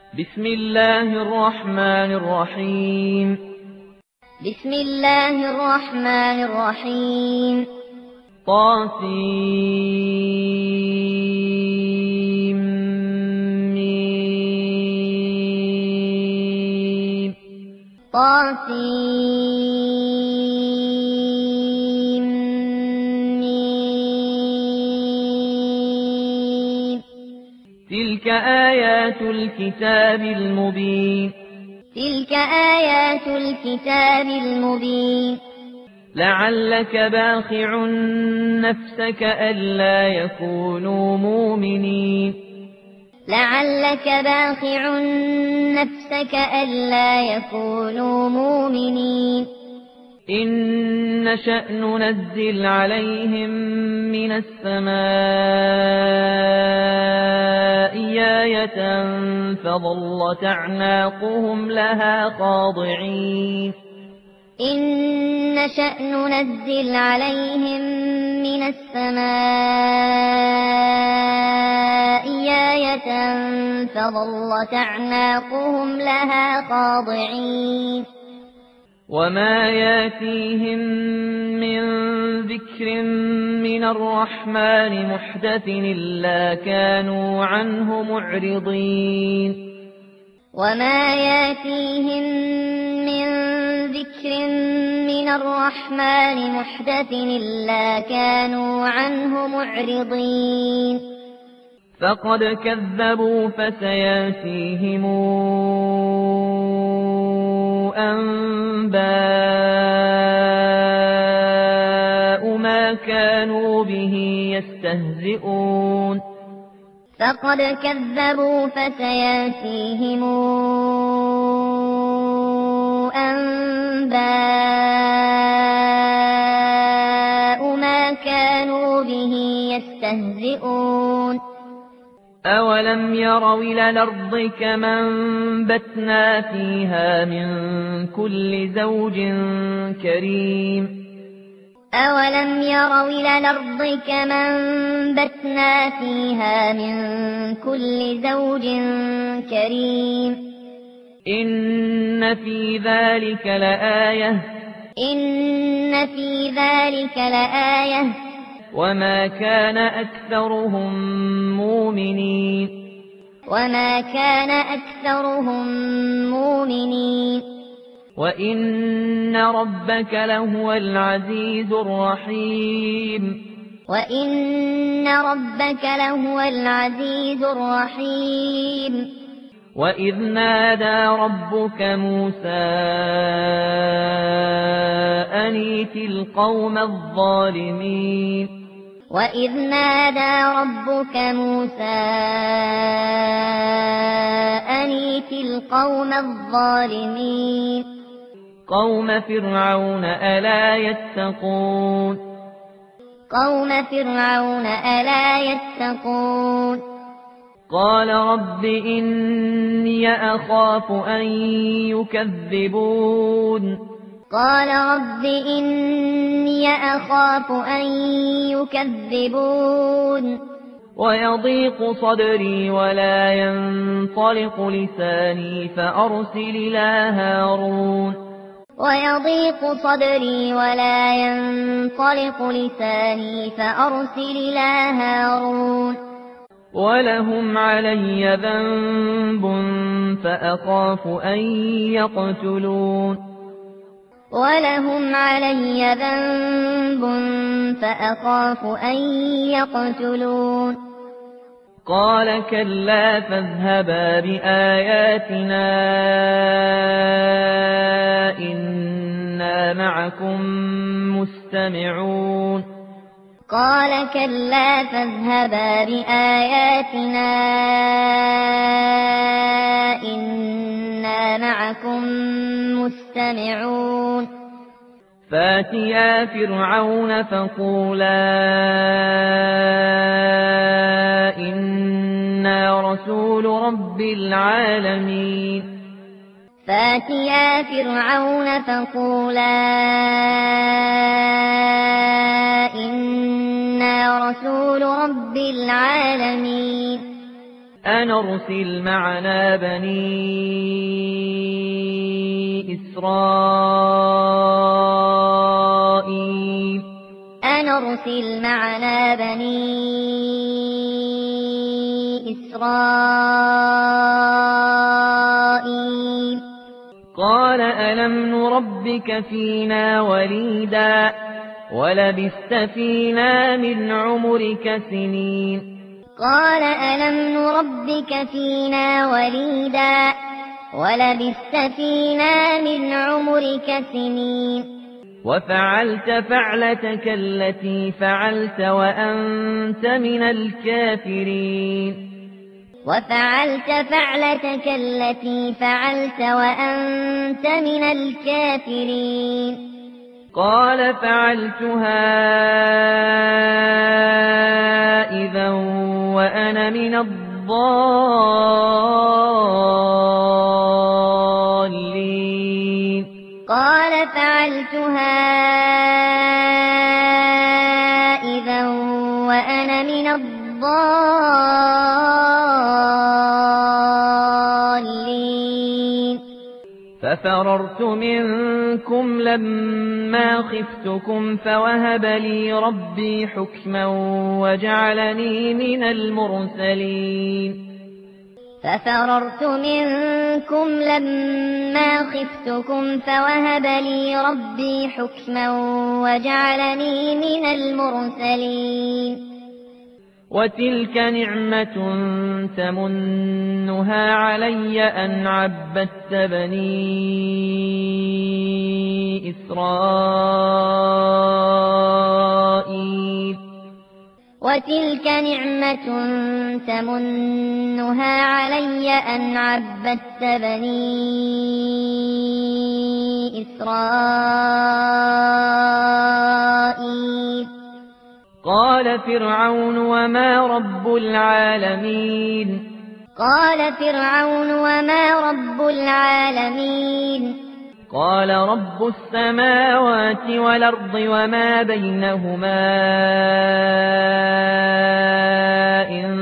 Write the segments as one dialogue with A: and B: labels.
A: بسم الله الرحمن الرحيم.
B: بسم الله الرحمن الرحيم.
A: طاسيم.
B: طاسيم.
A: تلك آيات الكتاب المبين.
B: تلك آيات الكتاب المبين.
A: لعلك باخع نفسك ألا يكونوا مؤمنين.
B: لعلك باخع نفسك ألا يكونوا مؤمنين.
A: إن نشأ ننزل عليهم من السماء آية فظلت أعناقهم لها خاضعين.
B: إن نشأ ننزل عليهم من السماء آية فظلت أعناقهم لها خاضعين.
A: وما ياتيهم من ذكر من الرحمن محدث إلا كانوا عنه معرضين.
B: وما ياتيهم من ذكر من الرحمن محدث إلا كانوا عنه معرضين.
A: فقد كذبوا فسياتيهم أنباء ما كانوا به يستهزئون.
B: فقد كذبوا فسياتيهم أنباء ما كانوا به يستهزئون.
A: أولم يروا إلى الأرض كما أنبتنا فيها من كل زوج كريم.
B: أولم يروا إلى الأرض كما أنبتنا فيها من كل زوج كريم.
A: إن في ذلك لآية.
B: إن في ذلك لآية.
A: وما كان أكثرهم مؤمنين.
B: وما كان أكثرهم مؤمنين.
A: وإن ربك لهو العزيز الرحيم.
B: وإن ربك لهو العزيز الرحيم.
A: وإذ نادى ربك موسى أن ائت القوم الظالمين.
B: وإذ نادى ربك موسى أن ائت القوم الظالمين.
A: قوم فرعون ألا يتقون.
B: قوم فرعون ألا يتقون.
A: قال رب إني أخاف أن يكذبون.
B: قال رب إني أخاف أن يكذبون.
A: ويضيق صدري ولا ينطلق لساني فأرسل إلى هارون.
B: ويضيق صدري ولا ينطلق لساني فأرسل إلى هارون.
A: ولهم علي ذنب فأخاف أن يقتلون.
B: ولهم علي ذنب فأخاف أن يقتلون.
A: قال كلا فاذهبا بآياتنا إنا معكم مستمعون.
B: قال كلا فاذهبا بآياتنا إنا معكم مستمعون.
A: فاتيا فرعون فقولا إنا رسول رب العالمين.
B: فاتيا فرعون فقولا إنا رسول رب العالمين.
A: أن أرسل معنا بني إسرائيل
B: أن أرسل معنا بني إسرائيل
A: قال ألم نربك فينا وليدا ولبثت فينا من عمرك سنين
B: قال ألم نربك فينا وليدا ولبثت فينا من عمرك سنين
A: وفعلت فعلتك التي فعلت وأنت من الكافرين
B: وفعلت فعلتك التي فعلت وأنت من الكافرين
A: قال فعلتها إذا وأنا من الضالين
B: قال فعلتها إذا وأنا من الضالين
A: ففررت منكم لما خفتكم فوهب لي ربي حكما وجعلني من المرسلين
B: ففررت منكم لما خفتكم فوهب لي ربي حكما وجعلني من المرسلين
A: وتلك نعمة تمنها علي أن عبدت بني إسرائيل
B: وتلك نعمة تمنها علي أن عبدت بني إسرائيل
A: قال فرعون وما رب العالمين
B: قال فرعون وما رب العالمين
A: قال رب السماوات والأرض وما بينهما إن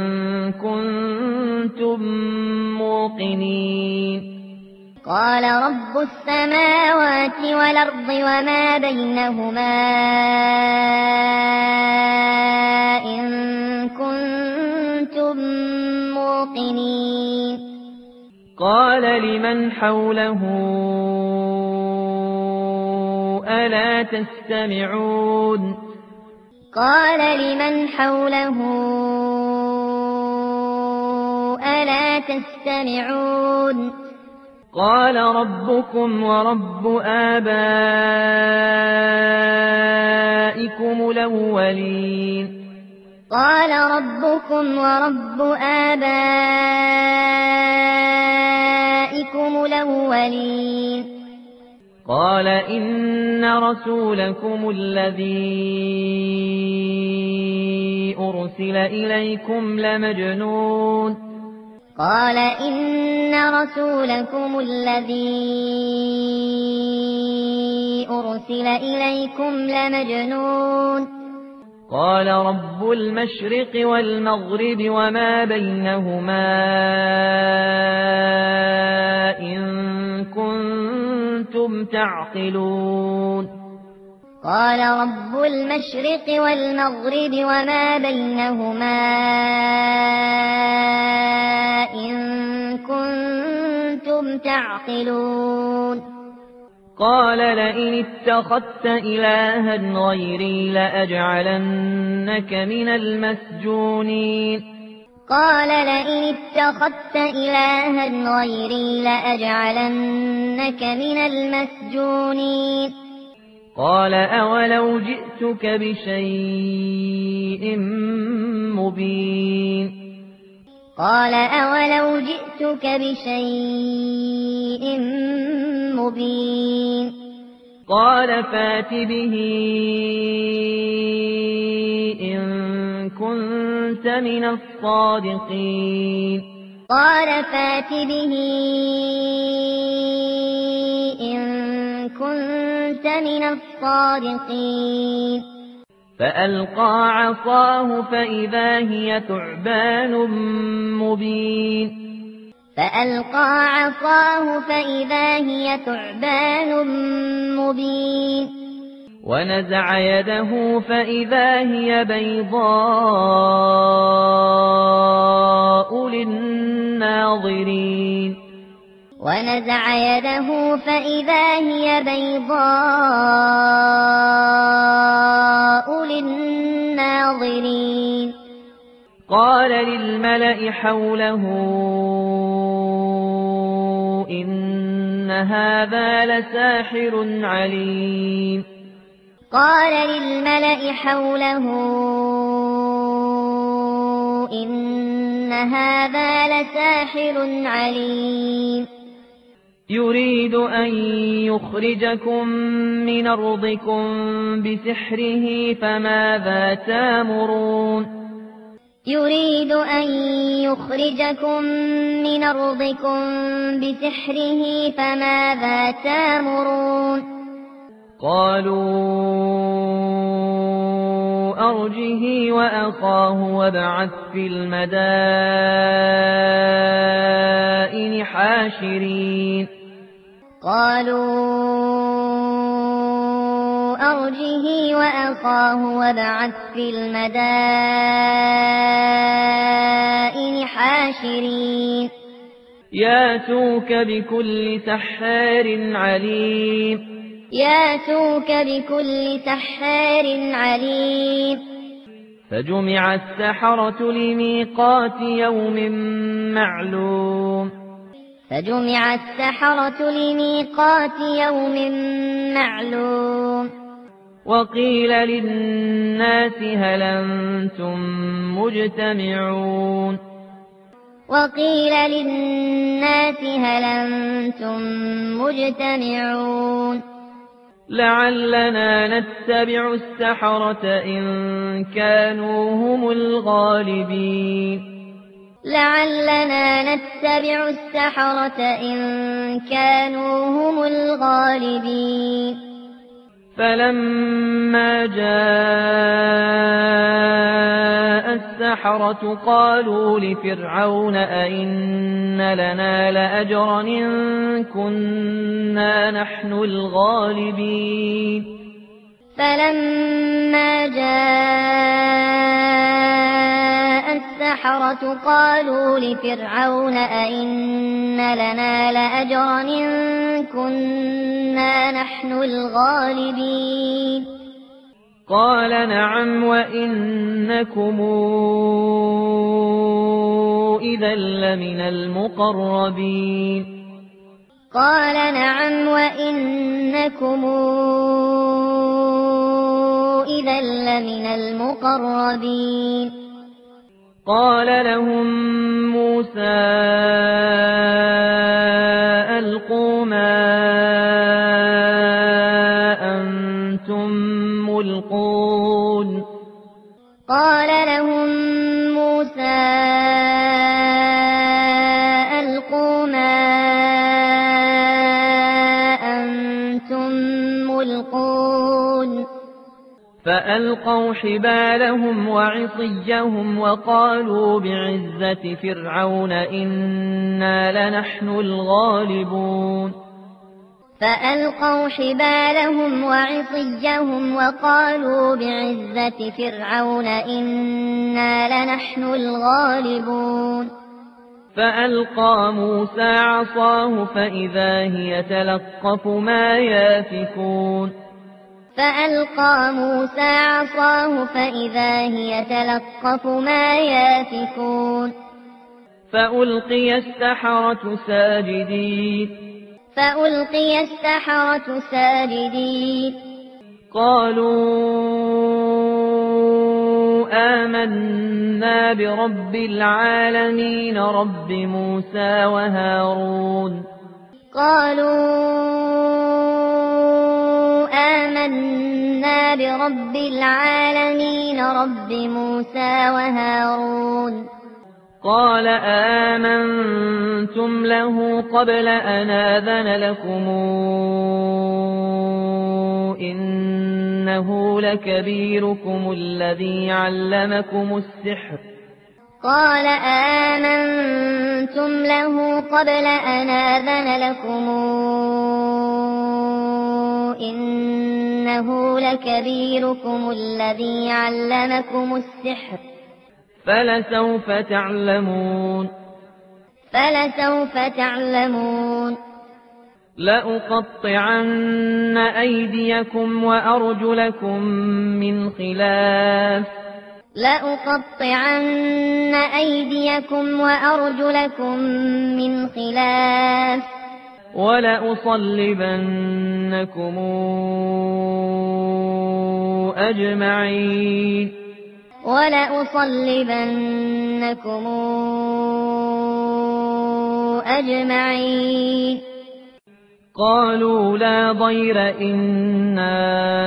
A: كنتم موقنين
B: قال رب السماوات والأرض وما بينهما إن كنتم موقنين
A: قال لمن حوله ألا تستمعون
B: قال لمن حوله ألا تستمعون
A: قال ربكم ورب آبائكم الأولين
B: قال ربكم ورب آبائكم الأولين
A: قال إن رسولكم الذي أرسل إليكم لمجنون
B: قال إن رسولكم الذي أرسل إليكم لمجنون
A: قال رب المشرق والمغرب وما بينهما إن كنتم تعقلون
B: قال رب المشرق والمغرب وما بينهما إن كنتم تعقلون
A: قال لئن اتخذت إلها غيري لأجعلنك من المسجونين
B: قال لئن اتخذت إلها غيري لأجعلنك من المسجونين
A: قال أولو جئتك بشيء مبين
B: قال أولو جئتك بشيء مبين
A: قال فات به إن كنت من الصادقين
B: قال فات به إن كنت من الصادقين
A: فألقى عصاه فإذا هي ثعبان مبين
B: فألقى عصاه فإذا هي ثعبان مبين
A: ونزع يده فإذا هي بيضاء للناظرين
B: ونزع يده فإذا هي بيضاء للناظرين
A: قال للملأ حوله إن هذا لساحر عليم
B: قال للملأ حوله إن هذا لساحر عليم
A: يريد أن يخرجكم من أرضكم بسحره فماذا تأمرون
B: يريد أن يخرجكم من أرضكم بسحره فماذا تأمرون
A: قالوا أرجه وأخاه وابعث في المدائن حاشرين
B: قالوا أرجه وأخاه وابعث في المدائن حاشرين
A: ياتوك بكل سحار عليم
B: ياتوك بكل سحار عليم
A: فجمع السحرة لميقات يوم معلوم
B: فجمع السحرة لميقات يوم معلوم
A: وقيل للناس هل أنتم مجتمعون
B: وقيل للناس هل أنتم مجتمعون
A: لعلنا نتبع السحرة إن كانوا هم الغالبين
B: لعلنا نتبع السحرة إن كانوا هم الغالبين
A: فلما جاء السحرة قالوا لفرعون أئن لنا لأجرا إن كنا نحن الغالبين
B: فلما جاء السحرة قالوا لفرعون أئن لنا لأجرا إن كنا نحن الغالبين
A: قال نعم وإنكم إذا لمن المقربين
B: قال نعم وإنكم إذا لمن المقربين
A: قال لهم موسى ألقوا ما أنتم ملقون
B: قال لهم موسى ألقوا ما أنتم ملقون
A: فألقوا حبالهم وعصيهم وقالوا بعزة فرعون إنا لنحن الغالبون
B: فألقوا حبالهم وعصيهم وقالوا بعزة فرعون إنا لنحن الغالبون
A: فألقى موسى عصاه فإذا هي تلقف ما يافكون
B: فألقى موسى عصاه فإذا هي تلقف ما يافكون
A: فألقي السحرة ساجدين
B: فألقي السحرة ساجدين
A: قالوا آمنا برب العالمين رب موسى وهارون
B: قالوا آمنا برب العالمين رب موسى وهارون
A: قال آمنتم له قبل أن آذن لكم إنه لكبيركم الذي علمكم السحر
B: قال آمنتم له قبل أن آذن لكم إنه لكبيركم الذي علمكم السحر
A: فلسوف تعلمون لأقطعن أيديكم وأرجلكم من خلاف ولأصلبنكم أجمعين قالوا لا ضير إنا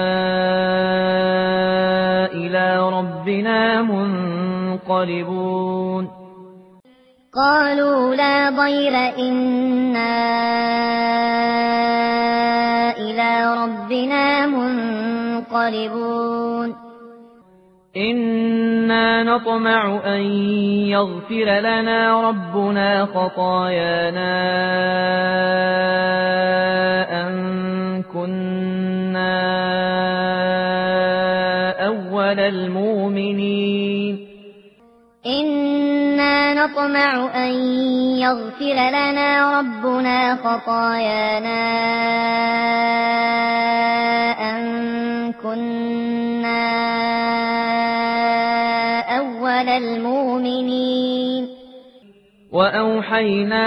A: إلى ربنا منقلبون إنا نطمع أن يغفر لنا ربنا خطايانا أن كنا أول المؤمنين وأوحينا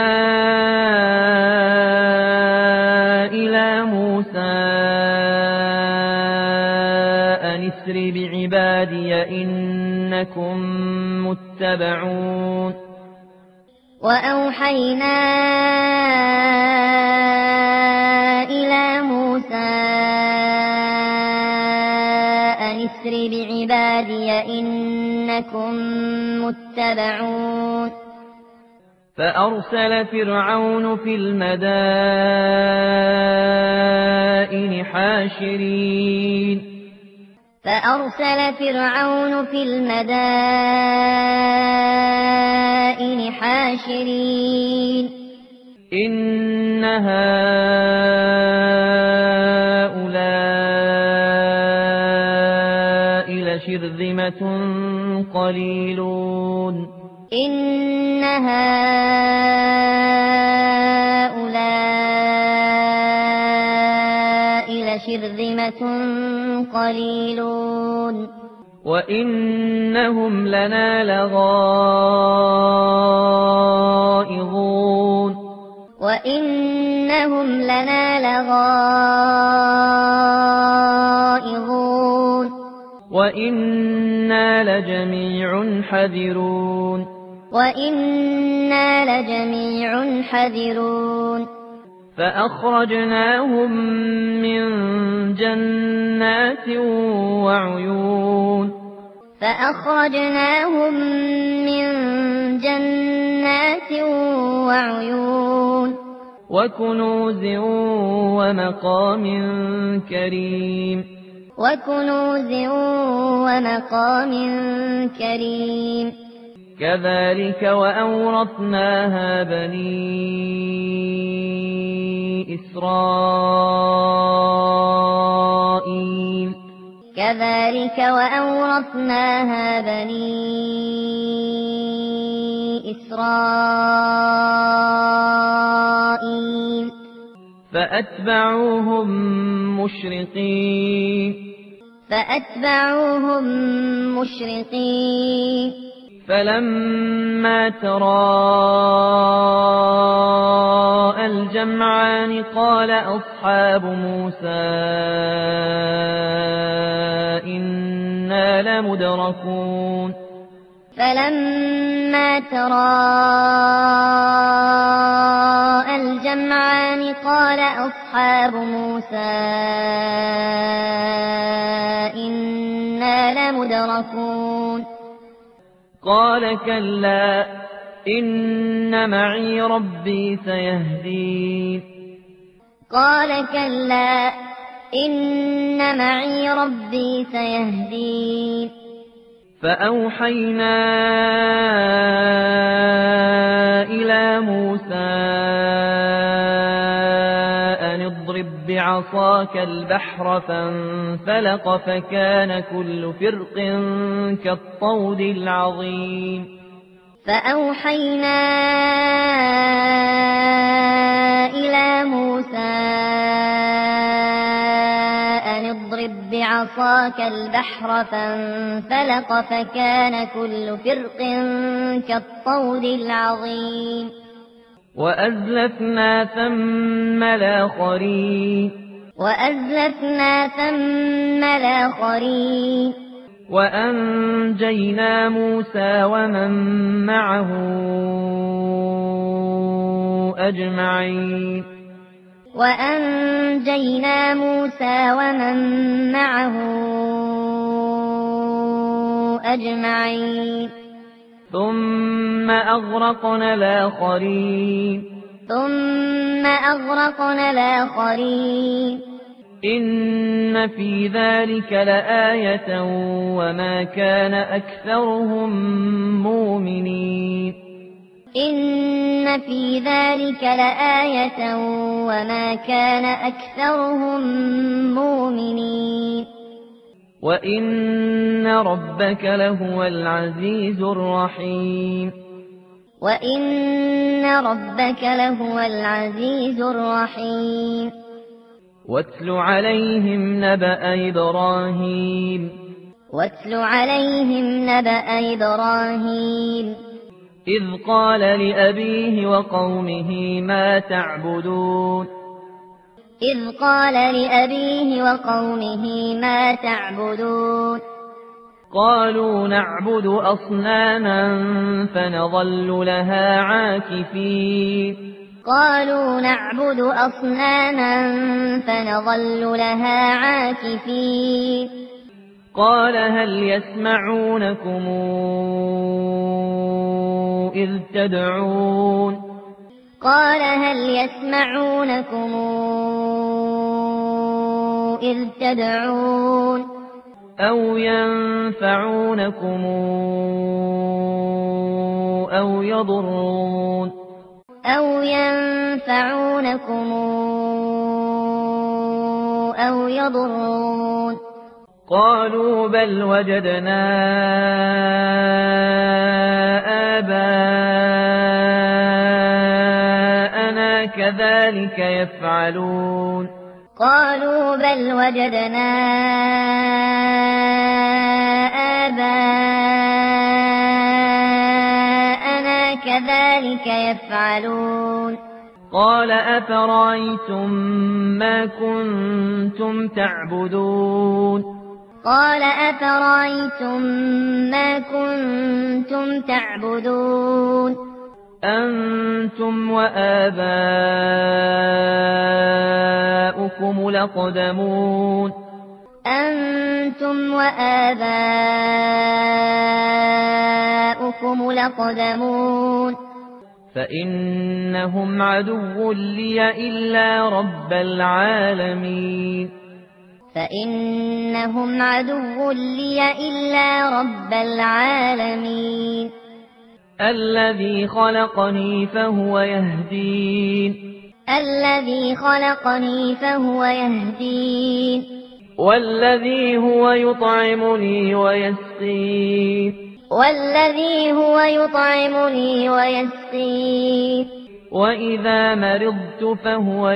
A: إلى موسى أن اسر بعبادي إنكم متبعون فأرسل فرعون في المدائن حاشرين إن هؤلاء لشرذمة قليلون وإنهم لنا لغائظون وإنا لجميع حذرون فأخرجناهم من جنات وعيون وكنوز ومقام كريم كذلك وأورثناها بني إسرائيل فأتبعوهم مشرقين فلما تراءى الجمعان قال أصحاب موسى إنا لمدركون قال كلا إن معي ربي سيهدين
B: إن معي ربي سيهدين
A: فأوحينا إلى موسى أن اضرب بعصاك البحر فانفلق فكان كل فرق كالطود العظيم
B: فأوحينا إلى موسى أن اضرب بعصاك البحر فانفلق فكان كل فرق كالطود العظيم
A: وأزلفنا ثم الآخرين وأنجينا موسى ومن معه أجمعين ثم أغرقنا الآخرين إن في ذلك لآية وما كان أكثرهم مؤمنين وإن ربك لهو العزيز الرحيم واتل عليهم نبأ إبراهيم إذ قال لأبيه وقومه ما تعبدون قالوا نعبد أصناما فنظل لها عاكفين قال هل يسمعونكم إذ تدعون أو ينفعونكم أو يضرون قالوا بل وجدنا آباءنا كذلك يفعلون قال أفرأيتم ما كنتم تعبدون أنتم وآباؤكم الأقدمون فإنهم عدو لي إلا رب العالمين الذي خلقني فهو يهدين والذي هو يطعمني ويسقين وإذا مرضت فهو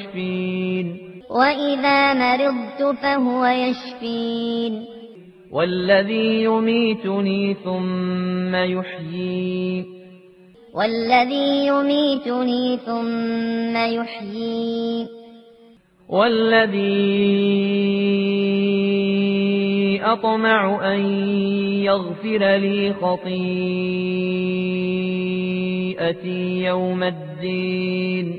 A: يشفين والذي يميتني ثم يحيين والذي أطمع أن يغفر لي خطيئتي يوم الدين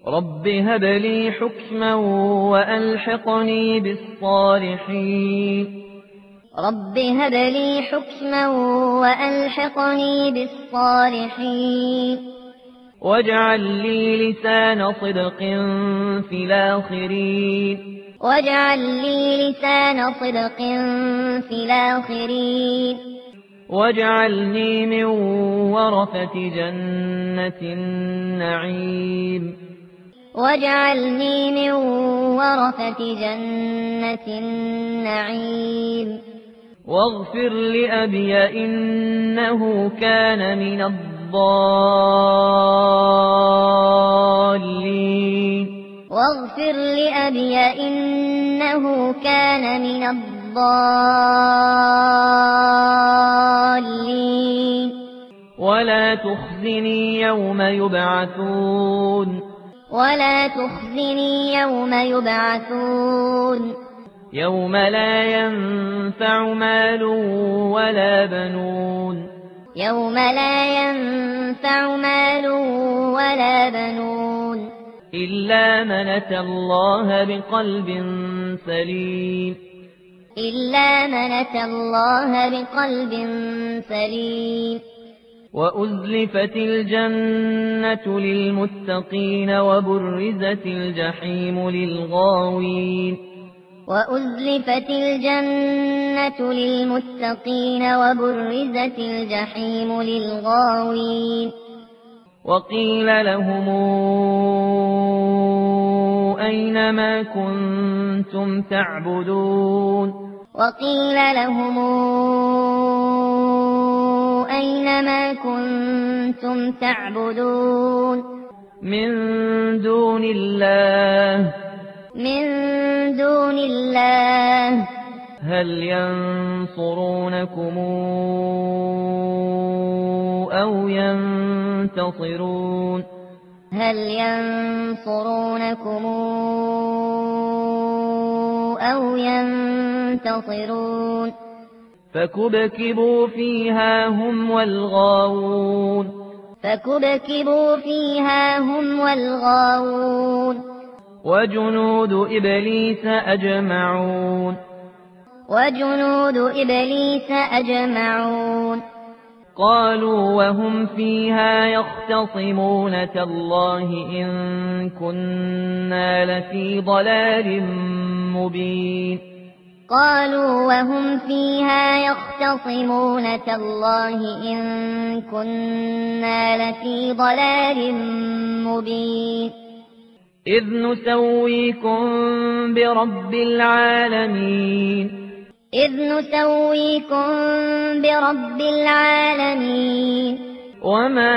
A: رب هب لي حكما وألحقني بالصالحين
B: رب هب لي حكما وألحقني بالصالحين
A: واجعل لي لسان صدق في الآخرين
B: واجعل لي لسان صدق في الآخرين
A: واجعلني من ورثة جنة النعيم
B: واجعلني من ورثة جنة النعيم
A: واغفر لأبي إنه كان من الضالين
B: واغفر لأبي إنه كان من الضالين
A: ولا تخزني يوم يبعثون
B: ولا تخزني يوم يبعثون
A: يوم لا ينفع مال ولا بنون
B: يوم لا ينفع مال ولا بنون
A: إلا من أتى الله بقلب سليم
B: إلا من أتى الله بقلب سليم
A: وأزلفت الجنة للمتقين وبرزت الجحيم للغاوين
B: وأزلفت الجنة للمتقين وبرزت الجحيم للغاوين
A: وقيل لهم أين ما كنتم تعبدون
B: وقيل لهم أين ما كنتم تعبدون
A: من دون الله هل ينصرونكم أو ينتصرون
B: هل ينصرونكم أو ينتصرون
A: فكبكبوا فيها هم والغاوون
B: فكبكبوا فيها هم والغاوون
A: وجنود إبليس أجمعون
B: وجنود إبليس أجمعون
A: قالوا وهم فيها يختصمون تالله إن كنا لفي ضلال مبين
B: قالوا وهم فيها يختصمون تالله إن كنا لفي ضلال مبين
A: إذ نسويكم برب العالمين
B: إذ نسويكم برب العالمين
A: وما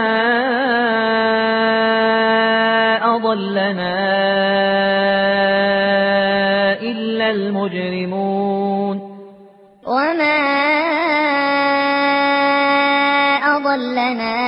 A: أضلنا إلا المجرمون
B: وما أضلنا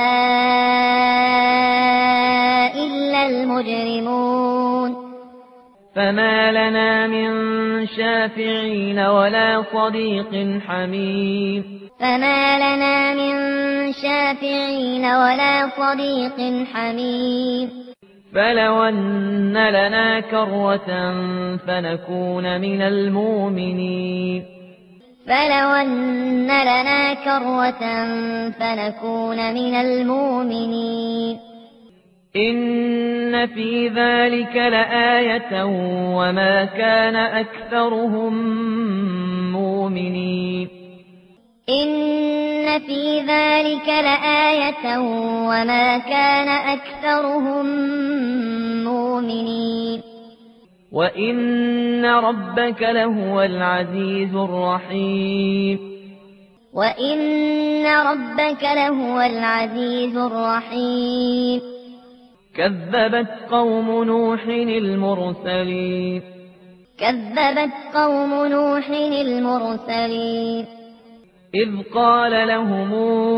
B: إلا المجرمون
A: فما لنا من شافعين ولا صديق حميم
B: فما لنا من شافعين ولا صديق حميم
A: فلو أن لنا كرة فنكون من المؤمنين
B: فلو أن لنا كرة فنكون من المؤمنين
A: إن في ذلك لآية وما كان أكثرهم مؤمنين
B: إن في ذلك لآية وما كان أكثرهم مؤمنين
A: وإن ربك لهو العزيز الرحيم
B: وإن ربك لهو العزيز الرحيم
A: كذبت قوم نوح المرسلين
B: كذبت قوم نوح المرسلين
A: إذ قال لهم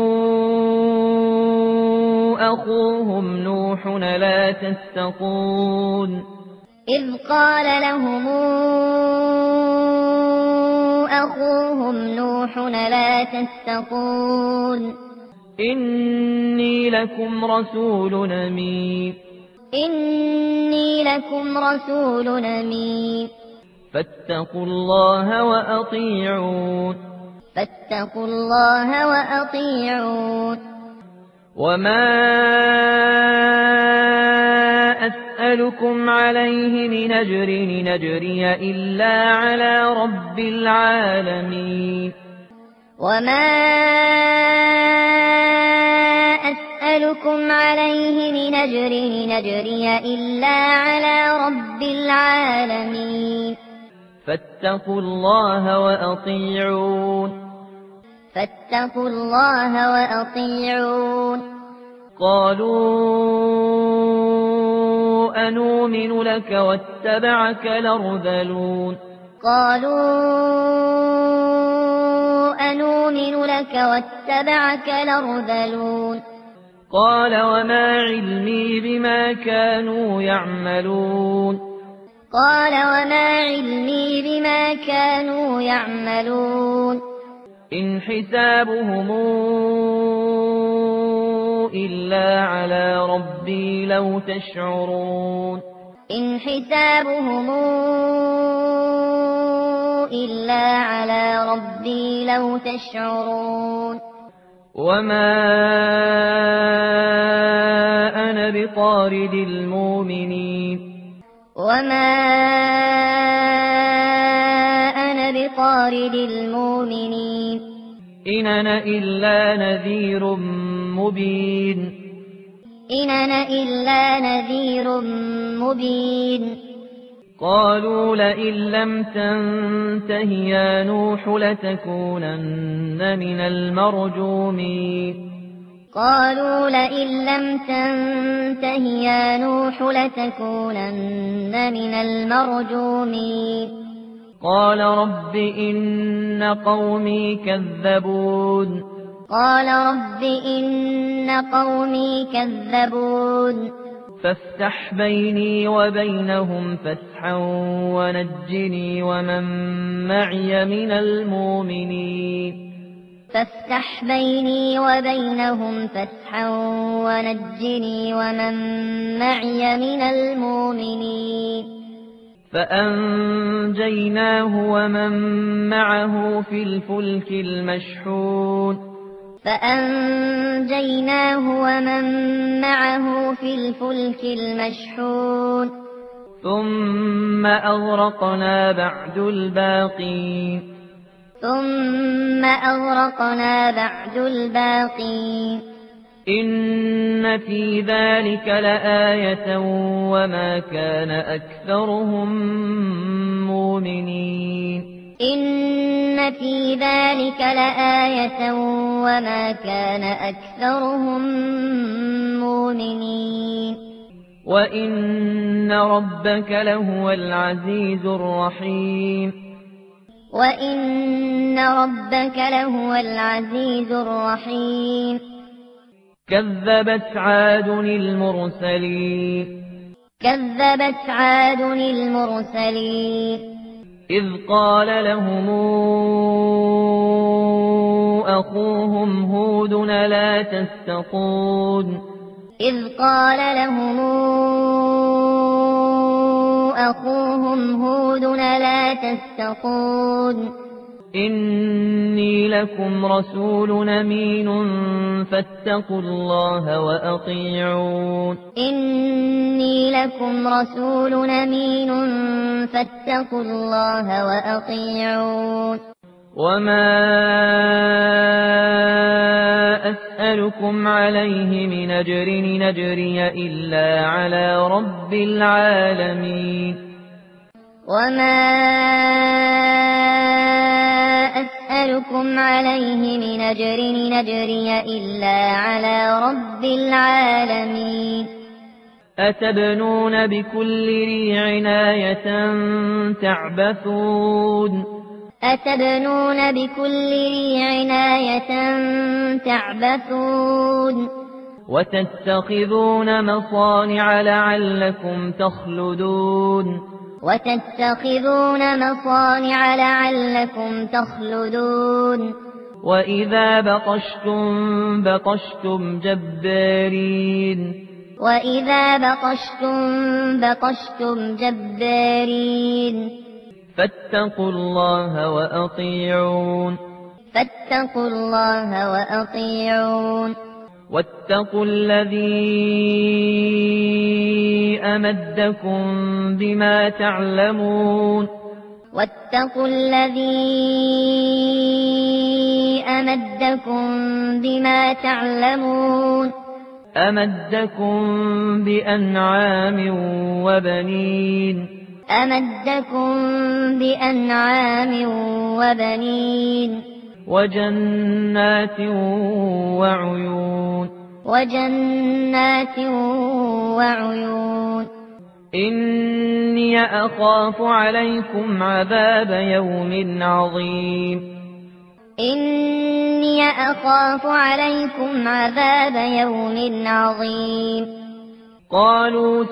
A: أخوهم نوح لا تتقون
B: إذ قال لهم أخوهم نوح لا تتقون
A: إني لكم رسول أمين
B: إني لكم رسول أمين
A: فاتقوا الله وأطيعون
B: فاتقوا الله وأطيعون
A: وما أسألكم عليه من أجر نجري إلا على رب العالمين
B: وما أسألكم عليه من أجر نجري إلا على رب العالمين
A: فاتقوا الله وأطيعون
B: فاتقوا الله وأطيعون
A: قالوا أنؤمن لك واتبعك الأرذلون
B: قالوا أنؤمن لك واتبعك الأرذلون
A: قال وما علمي بما كانوا يعملون
B: قال وما علمي بما كانوا يعملون
A: إن حسابهم إلا على ربي لو تشعرون
B: إن حسابهم إلا على ربي لو تشعرون
A: وما أنا بطارد المؤمنين
B: وما أنا بطارد المؤمنين
A: إن أنا إلا نذير مبين
B: إن أنا إلا نذير مبين
A: قالوا لئن لم تنته يا نوح لتكونن من المرجومين
B: قالوا لئن لم تنته يا نوح لتكونن من المرجومين
A: قال رب إن قومي كذبون
B: قال رب إن قومي كذبون
A: فافتح بيني وبينهم فتحا ونجني ومن معي من المؤمنين
B: فافتح بيني وبينهم فتحا ونجني ومن معي من المؤمنين
A: فأنجيناه ومن معه في الفلك المشحون
B: فأنجيناه ومن معه في الفلك المشحون
A: ثم أغرقنا بعد الباقين
B: ثم أغرقنا بعد الباقين
A: إن في ذلك لآية وما كان أكثرهم مؤمنين
B: إن في ذلك لآية وما كان أكثرهم مؤمنين
A: وإن ربك لهو العزيز الرحيم
B: وإن ربك لهو العزيز الرحيم
A: كذبت عاد المرسلين
B: كذبت عاد المرسلين
A: إذ قال لهم أخوهم هود لا تتقون
B: إذ قال لهم أخوهم هود لا تتقون
A: إني لكم رسول أمين فاتقوا الله وأطيعون
B: إني لكم رسول أمين فاتقوا الله وأطيعون
A: وما أسألكم عليه من أجر نجري إلا على رب العالمين
B: وما أسألكم عليه من أجر نجري إلا على رب العالمين
A: أتبنون بكل ريع آية تعبثون
B: أتبنون بكل ريع آية تعبثون
A: وتتخذون مصانع لعلكم تخلدون
B: وتتخذون مصانع لعلكم تخلدون
A: وإذا بطشتم بطشتم جبارين
B: وإذا بطشتم بطشتم جبارين
A: فاتقوا الله وأطيعون
B: فاتقوا الله وأطيعون
A: واتقوا الذي أمدكم بما تعلمون
B: واتقوا الذي أمدكم بما تعلمون
A: أمدكم بأنعام وبنين
B: أمدكم بأنعام وبنين
A: وجنات وعيون
B: وجنات وعيون
A: إني أخاف عليكم عذاب يوم عظيم
B: إني أخاف عليكم عذاب يوم عظيم
A: قالوا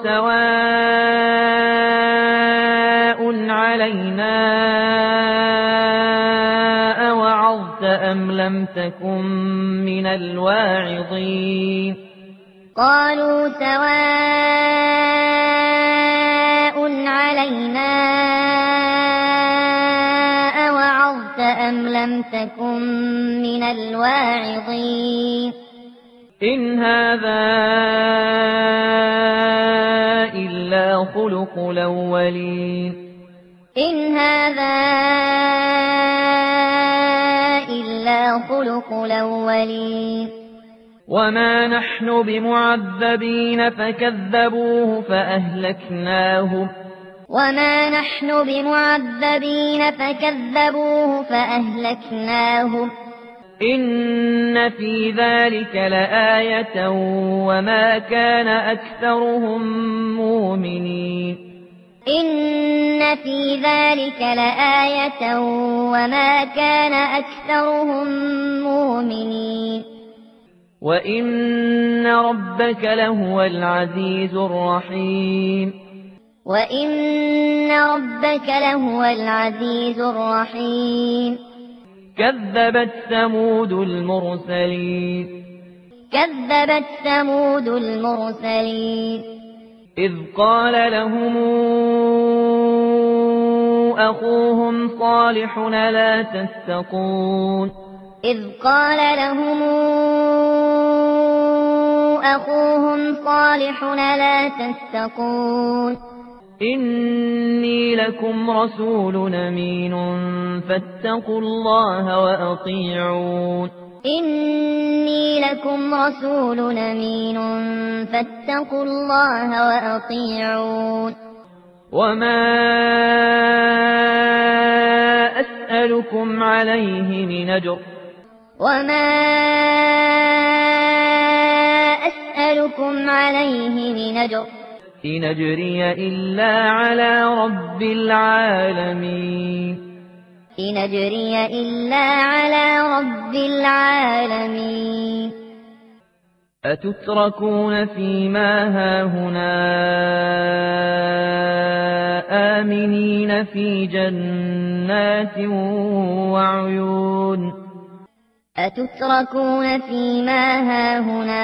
A: سواء علينا أوعظت أم لم تكن من الواعظين
B: قالوا سواء علينا أوعظت أم لم تكن من الواعظين
A: إن هذا إلا خلق الأولين
B: إن هذا إلا خلق الأولين
A: وما نحن بمعذبين فكذبوه فأهلكناهم
B: وما نحن بمعذبين فكذبوه فأهلكناهم
A: إن في ذلك لآية وما كان أكثرهم مؤمنين
B: إن في ذلك لآية وما كان أكثرهم مؤمنين
A: وإن ربك لهو العزيز الرحيم
B: وإن ربك لهو العزيز الرحيم
A: كذبت ثمود المرسلين
B: كذبت ثمود المرسلين
A: إذ قال لهم أخوهم صالح لا تتقون
B: إذ قال لهم أخوهم صالح لا تتقون
A: إني لكم رسول أمين فاتقوا الله وأطيعون
B: إني لكم رسول أمين فاتقوا الله وأطيعون
A: وما أسألكم عليه من أجر
B: وما أسألكم عليه من أجر
A: إن أجري إلا على رب العالمين
B: إن أجري إلا على رب العالمين
A: أتتركون فيما هاهنا آمنين في جنات وعيون
B: أتتركون فيما هاهنا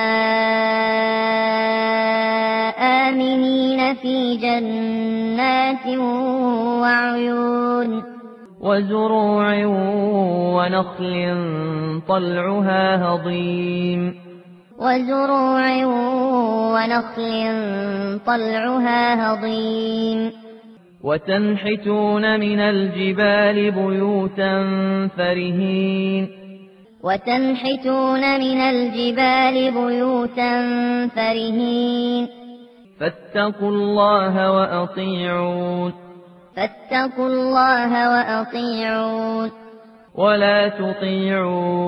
B: آمنين في جنات وعيون
A: وزروع ونخل طلعها هضيم
B: وزروع ونخل طلعها هضيم
A: وتنحتون من الجبال بيوتا فرهين
B: وتنحتون من الجبال بيوتا فرهين
A: فاتقوا الله وأطيعون
B: فاتقوا الله وأطيعون
A: ولا تطيعوا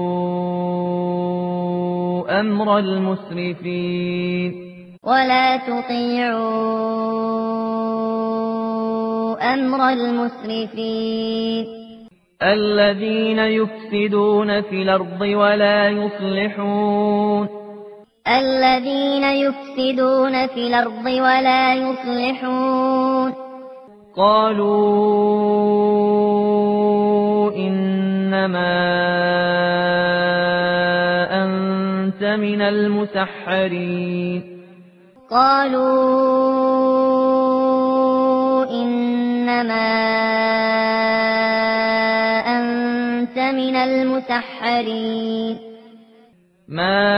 A: أمر المسرفين
B: ولا تطيعوا أمر المسرفين
A: الذين يفسدون في الأرض ولا يصلحون
B: الذين يفسدون في الأرض ولا يصلحون
A: قالوا إنما أنت من المسحرين
B: قالوا إنما أنت من المسحرين
A: ما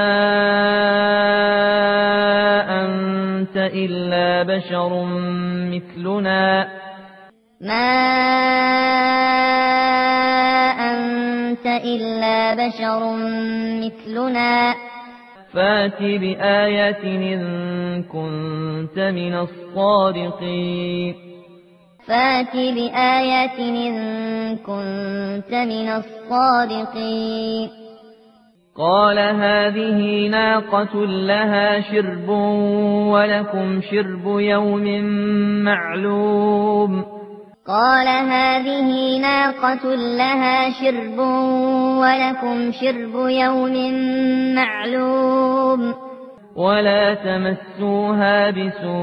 A: أنت إلا بشر مثلنا
B: ما أنت إلا بشر مثلنا
A: فات بآية إن كنت من الصادقين
B: فات بآية إن كنت من الصادقين
A: قال هذه ناقة لها شرب ولكم شرب يوم معلوم
B: قال هذه ناقة لها شرب ولكم شرب يوم معلوم
A: ولا تمسوها بسوء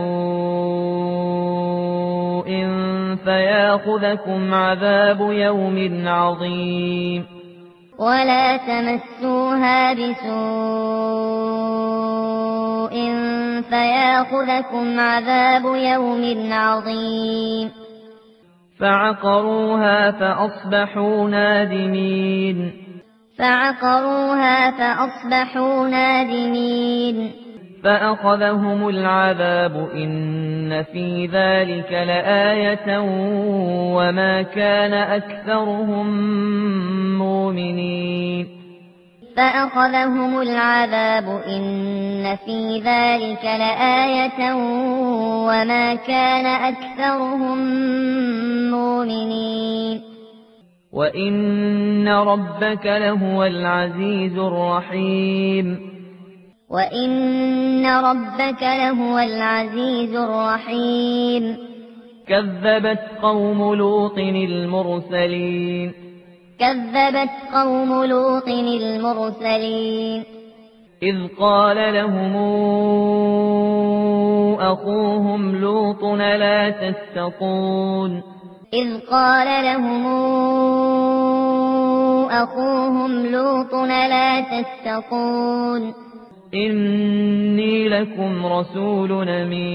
A: فياخذكم عذاب يوم عظيم
B: ولا تمسوها بسوء فياخذكم عذاب يوم عظيم
A: فعقروها فأصبحوا نادمين فأخذهم العذاب إن في ذلك لآية وما كان أكثرهم مؤمنين
B: فأخذهم العذاب إن في ذلك لآية وما كان أكثرهم مؤمنين
A: وإن ربك لهو العزيز الرحيم
B: وإن ربك لهو العزيز الرحيم
A: كذبت قوم لوط المرسلين إذ قال لهم أخوهم لوط لا تتقون إني لكم رسول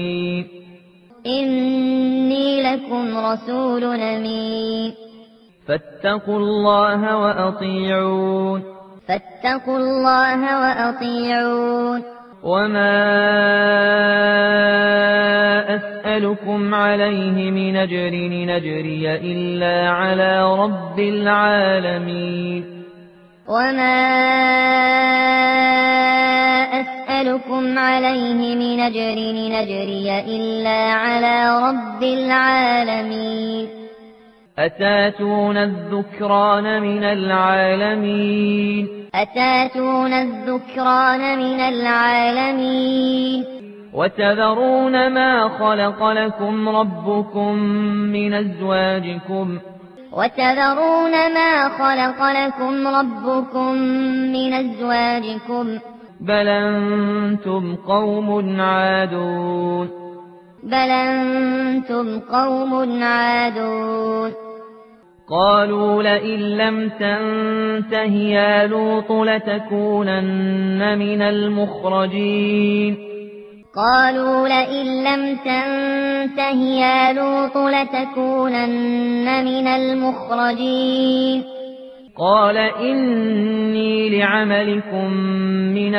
A: أمين فاتقوا الله وأطيعون وما أسألكم عليه من أجر نجري إلا على رب العالمين
B: وما أسألكم عليه من أجر نجري إلا على رب العالمين
A: أتاتون الذكران من العالمين وتذرون ما خلق لكم ربكم من أزواجكم بل أنتم قوم عادون قالوا لئن لم تنته يا لوط لتكونن من المخرجين قال إني لعملكم من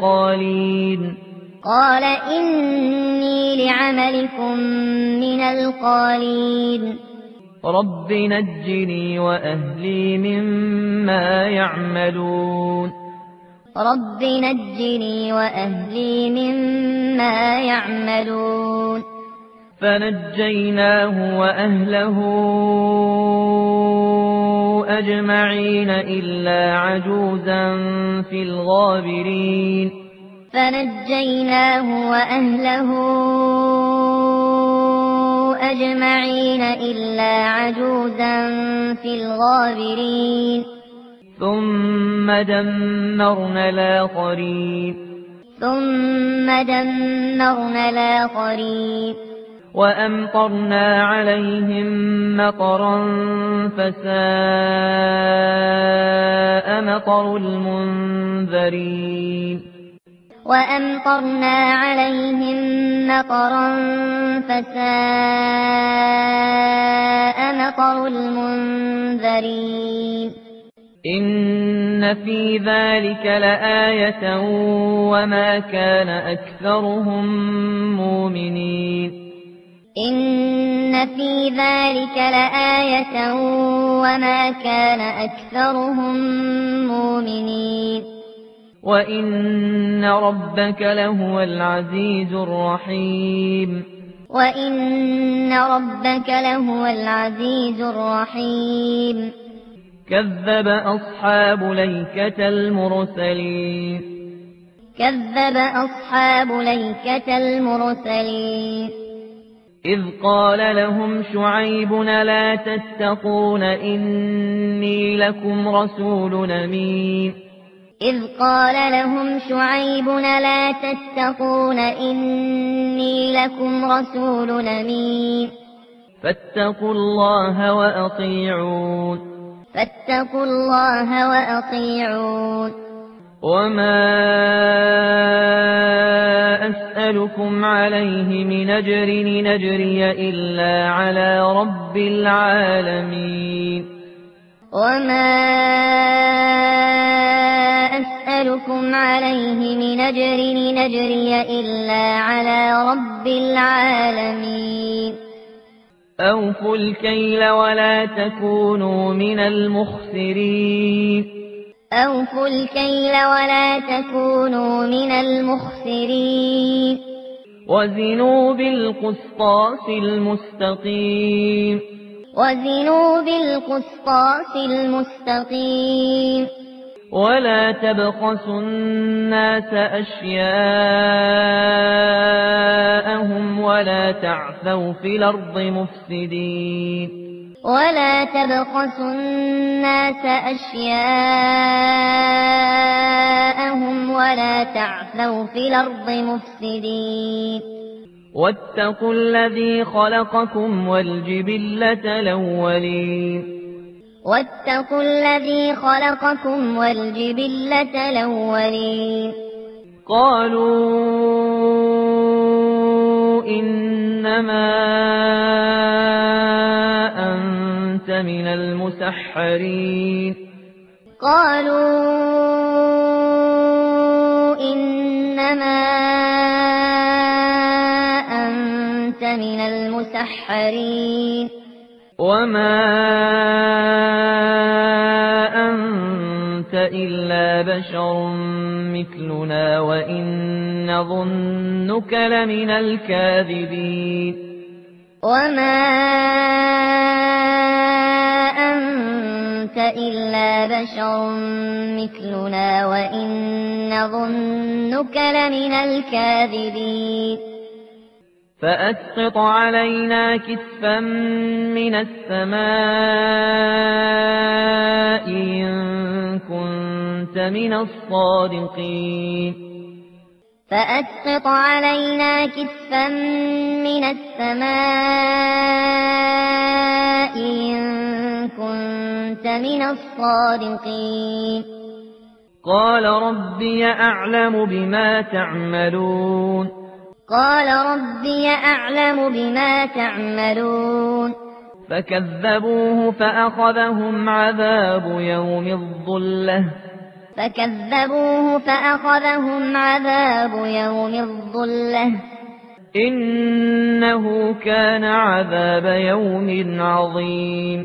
A: القالين رب نجني وأهلي مما يعملون فنجيناه وأهله أجمعين إلا عجوزا في الغابرين ثم دمرنا الآخرين وأمطرنا عليهم مطرا فساء مطر المنذرين
B: وأمطرنا عليهم مطرا فساء مطر المنذرين
A: إن في ذلك لآية وما كان أكثرهم مؤمنين
B: إن في ذلك لآية وما كان أكثرهم مؤمنين
A: وإن ربك لهو العزيز الرحيم
B: وإن ربك لهو العزيز الرحيم
A: كذب أصحاب ليكة المرسلين
B: كذب أصحاب ليكة المرسلين
A: إذ قال لهم شعيب لا تتقون إني لكم رسول أمين
B: إذ قال لهم شعيب لا تتقون إني لكم رسول أمين
A: فاتقوا الله وأطيعون
B: فاتقوا الله وأطيعون
A: وما أسألكم عليه من أجر نجري إلا على رب العالمين
B: وما أسألكم عليه من أجر نجري إلا على رب العالمين
A: أوفوا الكيل ولا تكونوا من المخسرين
B: أوفوا الكيل ولا تكونوا من المخسرين
A: وزنوا بالقسطاس المستقيم
B: وزنوا بالقسطاس المستقيم
A: ولا تبخسوا الناس أشياءهم ولا تعثوا في الأرض مفسدين
B: ولا تبخسوا الناس أشياءهم ولا تعثوا في الأرض مفسدين
A: واتقوا الذي خلقكم والجبلة الأولين
B: واتقوا الذي خلقكم والجبلة الأولين
A: قالوا إنما أنت من المسحرين
B: قالوا إنما أنت من المسحرين
A: وما أنت إلا بشر مثلنا وإن نظنك لمن الكاذبين
B: وما أنت إلا بشر مثلنا وإن نظنك لمن الكاذبين
A: فأسقط علينا كسفا من السماء إن كنت من الصادقين
B: فأسقط علينا كسفا من السماء إن كنت من الصادقين
A: قال ربي أعلم بما تعملون
B: قال ربي أعلم بما تعملون
A: فكذبوه فأخذهم عذاب يوم الظلة
B: فكذبوه فأخذهم عذاب يوم الظلة
A: إنه كان عذاب يوم عظيم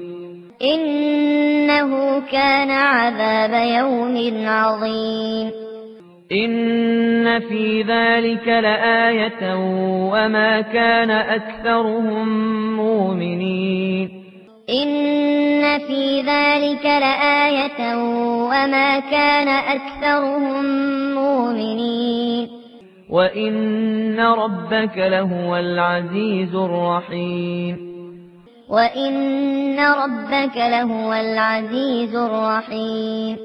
B: إنه كان عذاب يوم عظيم
A: إن في ذلك لآية وما كان أكثرهم مؤمنين
B: إن في ذلك لآية وما كان أكثرهم مؤمنين
A: وإن ربك لهو العزيز الرحيم
B: وإن ربك لهو العزيز الرحيم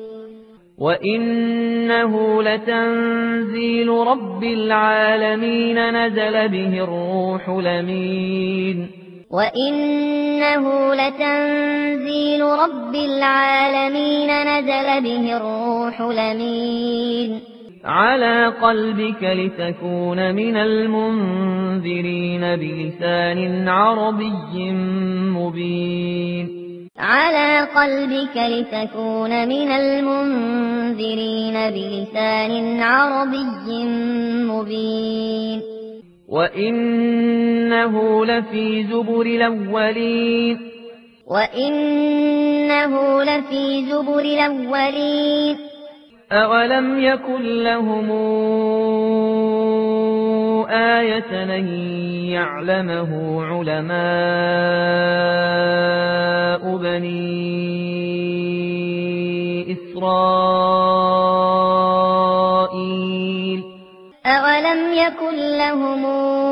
A: وإنه لتنزيل رب العالمين نزل به الروح الأمين
B: وإنه لتنزيل رب العالمين نزل به الروح الأمين
A: على قلبك لتكون من المنذرين بلسان عربي مبين
B: على قلبك لتكون من المنذرين بلسان عربي مبين
A: وإنه لفي زبر الأولين
B: وإنه لفي زبر الأولين
A: أولم يكن لهم آية أن يعلمه علماء بني إسرائيل
B: أولم يكن لهم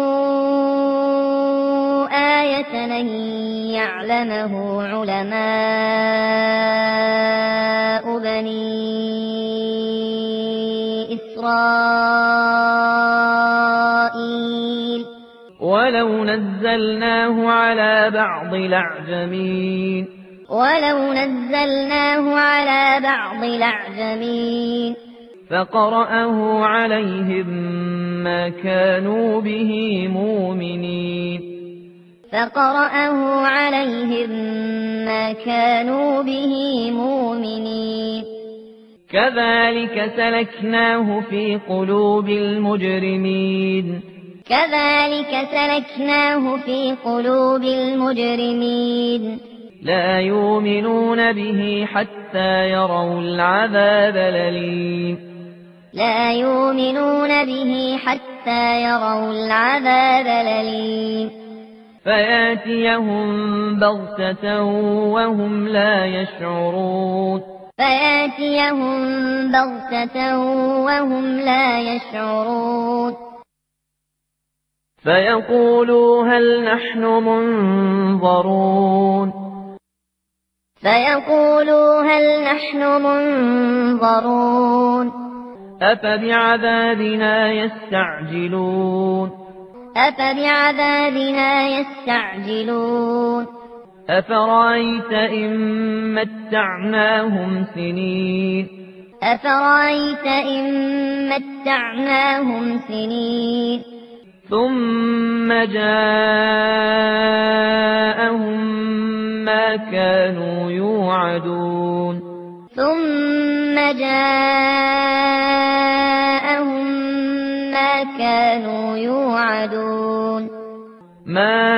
B: آية أن يعلمه علماء بني إسرائيل
A: ولو نزلناه على بعض الأعجمين فقرأه عليهم ما كانوا به مؤمنين كذلك سلكناه في قلوب المجرمين لا يؤمنون به حتى يروا العذاب الأليم فياتيهم بغتة وهم لا يشعرون فيقولوا هل نحن منظرون أفبعذابنا يستعجلون أفرأيت إن متعناهم سنين ثم جاءهم ما كانوا يوعدون ما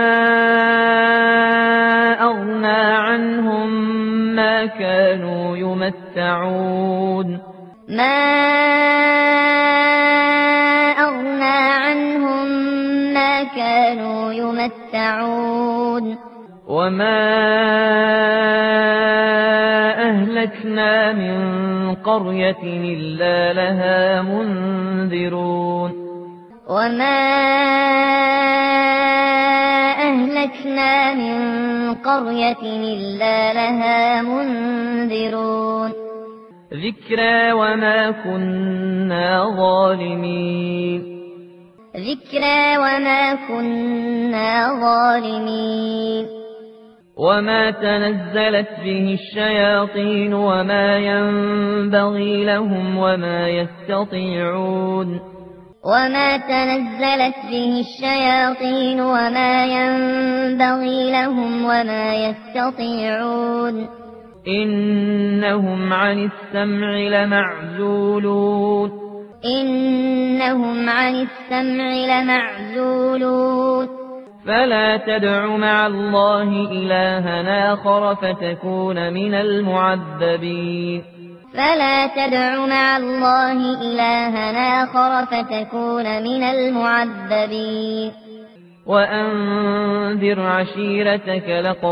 A: أغنى عنهم ما كانوا يمتعون وما أهلكنا من قرية إلا لها منذرون ذكرى وما كنا ظالمين وما تنزلت به الشياطين وما ينبغي لهم وما يستطيعون إنهم عن السمع لمعزولون فلا تدع مع الله إلها آخر فتكون من المعذبين وأنذر عشيرتك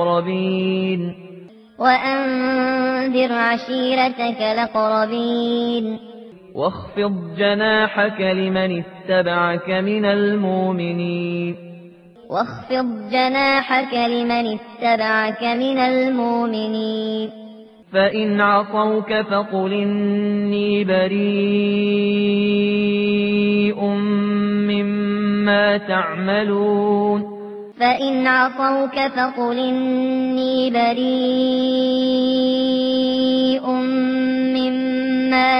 A: الأقربين واخفض جناحك لمن اتبعك من المؤمنين فإن عصوك فقل إني بريء مما تعملون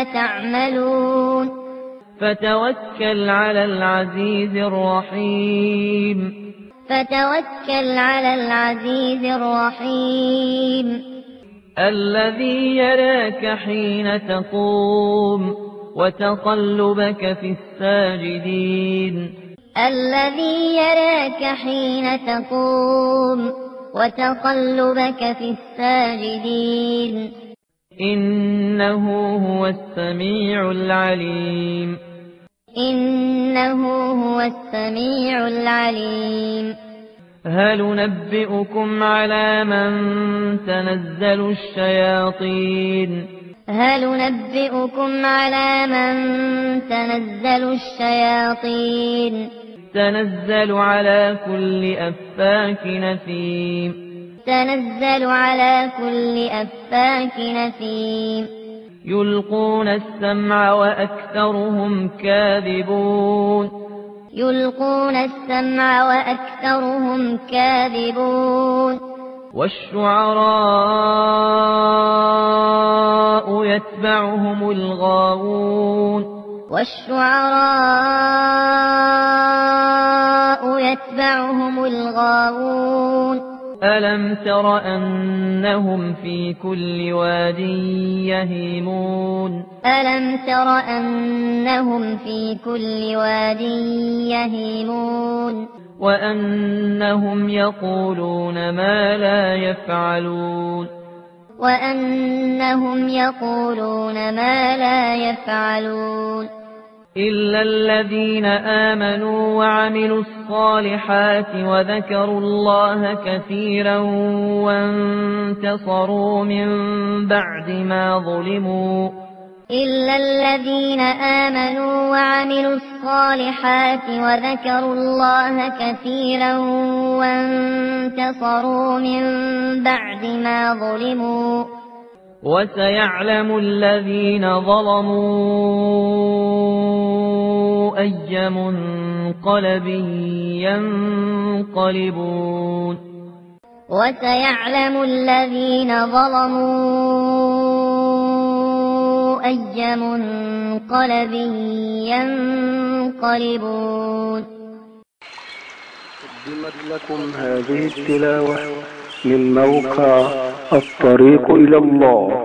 B: لا تعملون
A: فتوكل على العزيز الرحيم
B: فتوكل على العزيز الرحيم
A: الذي يراك حين تقوم وتقلبك في الساجدين
B: الذي يراك حين تقوم وتقلبك في الساجدين
A: إنه هو السميع العليم
B: إنه هو السميع العليم
A: هل ننبئكم على من تنزل الشياطين
B: هل ننبئكم على من تنزل الشياطين
A: تنزل على كل أفاك نثيم
B: تنزل على كل أفاك نثيم
A: يلقون السمع وأكثرهم كاذبون
B: يلقون السمع وأكثرهم كاذبون
A: والشعراء يتبعهم الغاوون
B: والشعراء يتبعهم الغاوون
A: ألم تر أنهم في كل واد يهيمون
B: ألم تر أنهم في كل واد يهيمون
A: وأنهم يقولون ما لا يفعلون
B: وأنهم يقولون ما لا يفعلون
A: إلا الذين آمنوا وعملوا الصالحات وذكروا الله كثيرا وانتصروا من بعد ما ظلموا
B: إلا الذين آمنوا وعملوا الصالحات وذكروا الله كثيرا وانتصروا من بعد ما ظلموا
A: وسيعلم الذين ظلموا أي منقلب ينقلبون
B: وسيعلم الذين ظلموا أي منقلب ينقلبون.
C: قدمت لكم هذه التلاوة من موقع الطريق إلى الله.